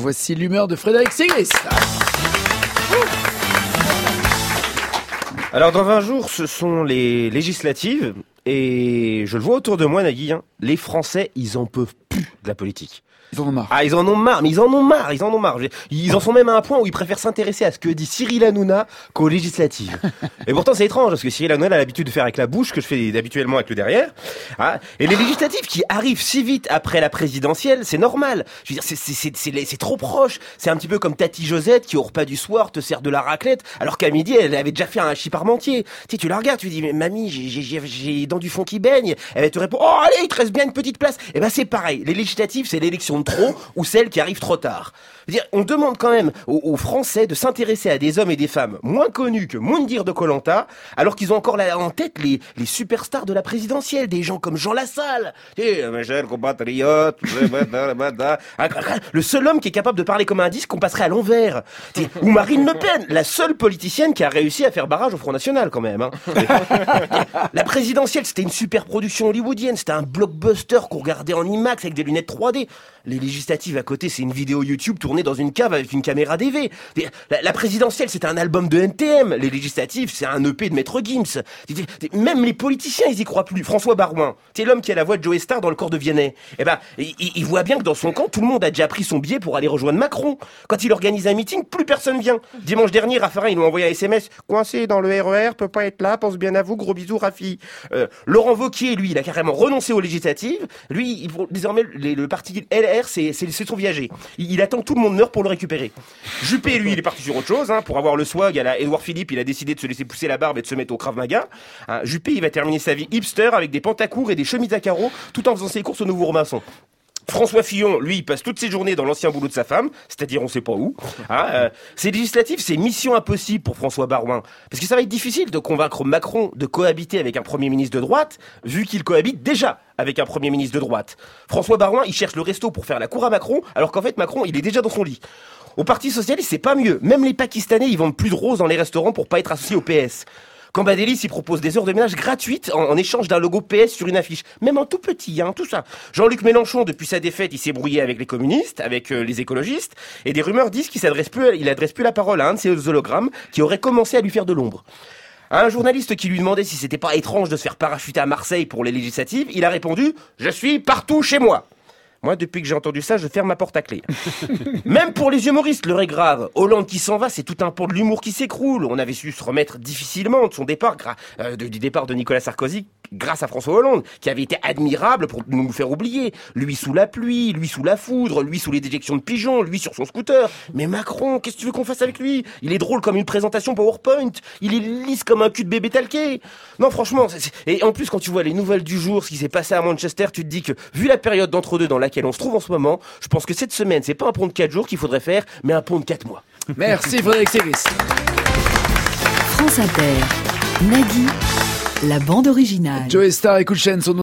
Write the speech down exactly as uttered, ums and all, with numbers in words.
voici l'humeur de Frédéric Sigrist. Alors dans vingt jours, ce sont les législatives et je le vois autour de moi, Nagui, hein, les Français, ils en peuvent plus de la politique. Ils en ont marre. Ah, ils en ont marre, mais ils en ont marre, ils en ont marre. Ils en sont même à un point où ils préfèrent s'intéresser à ce que dit Cyril Hanouna qu'aux législatives. Et pourtant, c'est étrange, parce que Cyril Hanouna a l'habitude de faire avec la bouche, que je fais habituellement avec le derrière. Ah, et les législatives qui arrivent si vite après la présidentielle, c'est normal. Je veux dire, c'est, c'est, c'est, c'est, c'est trop proche. C'est un petit peu comme Tati Josette qui, au repas du soir, te sert de la raclette, alors qu'à midi, elle avait déjà fait un hachis parmentier. Tu sais, tu la regardes, tu dis, mais mamie, j'ai, j'ai, j'ai, j'ai les dents du fond qui baignent. Elle te répond, oh, allez, il te reste bien une petite place. Et ben, c'est pareil. Les législatives, c'est l'élection de trop, ou celle qui arrive trop tard. Je veux dire, on demande quand même aux, aux Français de s'intéresser à des hommes et des femmes moins connus que Moundir de Koh Lanta, alors qu'ils ont encore là en tête les, les superstars de la présidentielle, des gens comme Jean Lassalle. Eh, mes chers compatriotes, le seul homme qui est capable de parler comme un disque qu'on passerait à l'envers. Ou Marine Le Pen, la seule politicienne qui a réussi à faire barrage au Front National quand même. Hein. La présidentielle, c'était une super production hollywoodienne, c'était un blockbuster qu'on regardait en IMAX avec des lunettes trois D. Les législatives à côté, c'est une vidéo YouTube tournée dans une cave avec une caméra D V. La, la présidentielle, c'est un album de N T M. Les législatives, c'est un E P de Maître Gims. Même les politiciens, ils y croient plus. François Barouin, c'est l'homme qui a la voix de Joe Star dans Le Corps de Vianney. Eh ben, il, il voit bien que dans son camp, tout le monde a déjà pris son billet pour aller rejoindre Macron. Quand il organise un meeting, plus personne vient. Dimanche dernier, Raffarin, ils nous ont envoyé un S M S. Coincé dans le R E R, peut pas être là, pense bien à vous, gros bisous, Rafi. Euh, Laurent Wauquiez, lui, il a carrément renoncé aux législatives. Lui, il, désormais, les, le parti L R, c'est C'est, c'est son viager. Il, il attend que tout le monde meure pour le récupérer. Juppé, lui, il est parti sur autre chose. Hein, pour avoir le swag à la Édouard Philippe, il a décidé de se laisser pousser la barbe et de se mettre au Krav Maga. Hein, Juppé, il va terminer sa vie hipster avec des pantacours et des chemises à carreaux, tout en faisant ses courses au Nouveau Robinson. François Fillon, lui, il passe toutes ses journées dans l'ancien boulot de sa femme, c'est-à-dire on sait pas où. Hein, euh, c'est législatif, c'est mission impossible pour François Barouin. Parce que ça va être difficile de convaincre Macron de cohabiter avec un Premier ministre de droite, vu qu'il cohabite déjà avec un Premier ministre de droite. François Barouin, il cherche le resto pour faire la cour à Macron, alors qu'en fait, Macron, il est déjà dans son lit. Au Parti Socialiste, c'est pas mieux. Même les Pakistanais, ils vendent plus de roses dans les restaurants pour pas être associés au P S. Cambadélis, il propose des heures de ménage gratuites en, en échange d'un logo P S sur une affiche. Même en tout petit, hein, tout ça. Jean-Luc Mélenchon, depuis sa défaite, il s'est brouillé avec les communistes, avec euh, les écologistes, et des rumeurs disent qu'il s'adresse plus, il adresse plus la parole à un de ses hologrammes qui aurait commencé à lui faire de l'ombre. À un journaliste qui lui demandait si c'était pas étrange de se faire parachuter à Marseille pour les législatives, il a répondu « Je suis partout chez moi ». Moi, depuis que j'ai entendu ça, je ferme ma porte à clé. Même pour les humoristes, l'heure est grave. Hollande qui s'en va, c'est tout un pan de l'humour qui s'écroule. On avait su se remettre difficilement de son départ, gra- euh, de, du départ de Nicolas Sarkozy, grâce à François Hollande, qui avait été admirable pour nous faire oublier. Lui sous la pluie, lui sous la foudre, lui sous les déjections de pigeons, lui sur son scooter. Mais Macron, qu'est-ce que tu veux qu'on fasse avec lui ? Il est drôle comme une présentation PowerPoint. Il est lisse comme un cul de bébé talqué. Non, franchement, c'est, c'est... et en plus, quand tu vois les nouvelles du jour, ce qui s'est passé à Manchester, tu te dis que, vu la période d'entre-deux dans laquelle on se trouve en ce moment, je pense que cette semaine, c'est pas un pont de quatre jours qu'il faudrait faire, mais un pont de quatre mois. Merci Frédéric Sigrist. France Inter, Nagui, la bande originale. Joe Star et Cool Chain sont